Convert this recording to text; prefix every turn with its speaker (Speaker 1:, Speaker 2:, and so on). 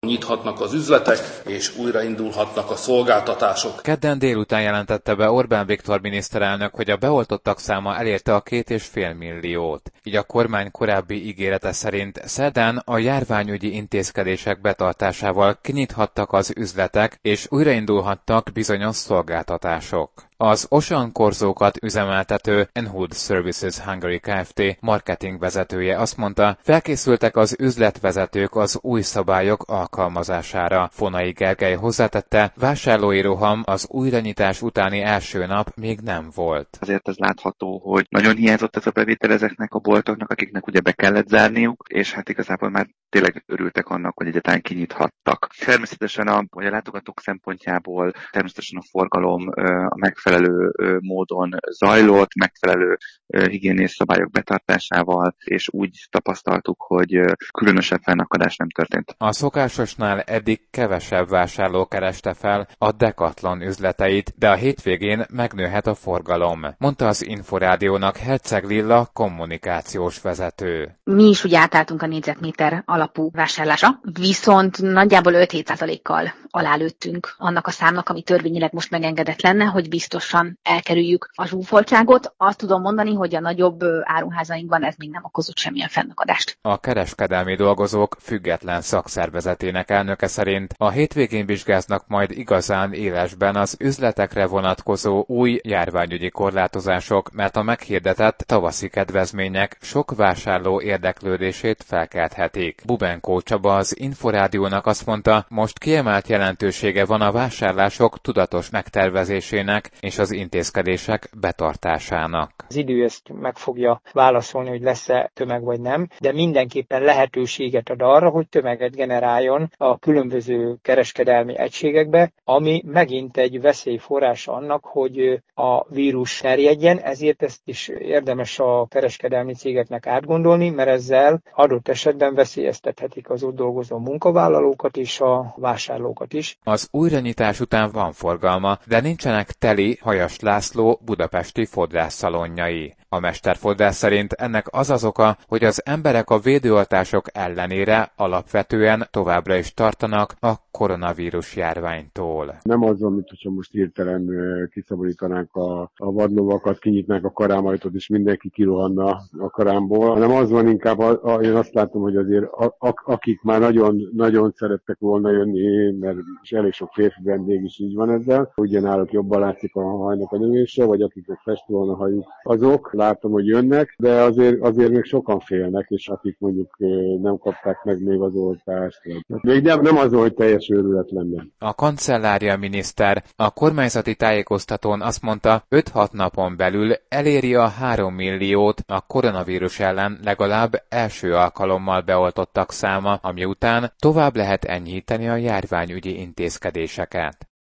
Speaker 1: Nyithatnak az üzletek, és újraindulhatnak a szolgáltatások.
Speaker 2: Kedden délután jelentette be Orbán Viktor miniszterelnök, hogy a beoltottak száma elérte a 2,5 milliót. Így a kormány korábbi ígérete szerint szerdán a járványügyi intézkedések betartásával kinyithattak az üzletek, és újraindulhattak bizonyos szolgáltatások. Az Ocean korzókat üzemeltető Enhood Services Hungary Kft. Marketing vezetője azt mondta, felkészültek az üzletvezetők az új szabályok alkalmazására. Fonai Gergely hozzátette, vásárlói roham az újranyitás utáni első nap még nem volt.
Speaker 3: Azért ez látható, hogy nagyon hiányzott ez a bevétel ezeknek a boltoknak, akiknek ugye be kellett zárniuk, és hát igazából már tényleg örültek annak, hogy egyáltalán kinyithattak. Természetesen a látogatók szempontjából természetesen a forgalom a megfelelő módon zajlott, megfelelő higiéniás szabályok betartásával, és úgy tapasztaltuk, hogy különösebb fennakadás nem történt.
Speaker 2: A szokásosnál eddig kevesebb vásárló kereste fel a Decathlon üzleteit, de a hétvégén megnőhet a forgalom, mondta az Inforádiónak Herceg Lilla kommunikációs vezető.
Speaker 4: Mi is úgy átálltunk a négyzetméter alapú vásárlásra, viszont nagyjából 5-7%-kal alálőttünk annak a számnak, ami törvényileg most megengedett lenne, hogy biztosan elkerüljük a zsúfoltságot. Azt tudom mondani, hogy a nagyobb áruházainkban ez még nem okozott semmilyen fennakadást.
Speaker 2: A kereskedelmi dolgozók független szakszervezetének elnöke szerint a hétvégén vizsgáznak majd igazán élesben az üzletekre vonatkozó új járványügyi korlátozások, mert a meghirdetett tavaszi kedvezmények sok vásárló érdeklődését felkelthetik. Bubenkó Csaba az Inforádiónak azt mondta, most kiemelt jelentősége van a vásárlások tudatos megtervezésének és az intézkedések betartásának.
Speaker 5: Az idő ezt meg fogja válaszolni, hogy lesz-e tömeg vagy nem, de mindenképpen lehetőséget ad arra, hogy tömeget generáljon a különböző kereskedelmi egységekbe, ami megint egy veszélyforrás annak, hogy a vírus terjedjen, ezért ezt is érdemes a kereskedelmi cégeknek átgondolni, mert ezzel adott esetben veszélyeztethetik az ott dolgozó munkavállalókat és a vásárlókat is.
Speaker 2: Az újranyitás után van forgalma, de nincsenek teli Hajas László budapesti fodrászszalonjai. A mesterfodrász szerint ennek az oka, hogy az emberek a védőoltások ellenére alapvetően továbbra is tartanak a koronavírus járványtól.
Speaker 6: Nem az van, mintha most hirtelen kiszabadítanánk a vadlovakat, kinyitnánk a karámajtot, és mindenki kirohanna a karámból, hanem az van inkább, én azt látom, hogy azért akik már nagyon szerettek volna jönni, mert elég sok férfi vendég is így van ezzel, ugye náluk jobban látszik a hajnak a növése, vagy akiknek festő van a hajuk, azok látom, hogy jönnek, de azért még sokan félnek, és akik mondjuk nem kapták meg még az oltást. Még nem az, hogy teljes őrület lenne.
Speaker 2: A kancellária miniszter a kormányzati tájékoztatón azt mondta, 5-6 napon belül eléri a 3 milliót a koronavírus ellen legalább első alkalommal beoltottak száma, ami után tovább lehet enyhíteni a járványügyi intézkedéseket.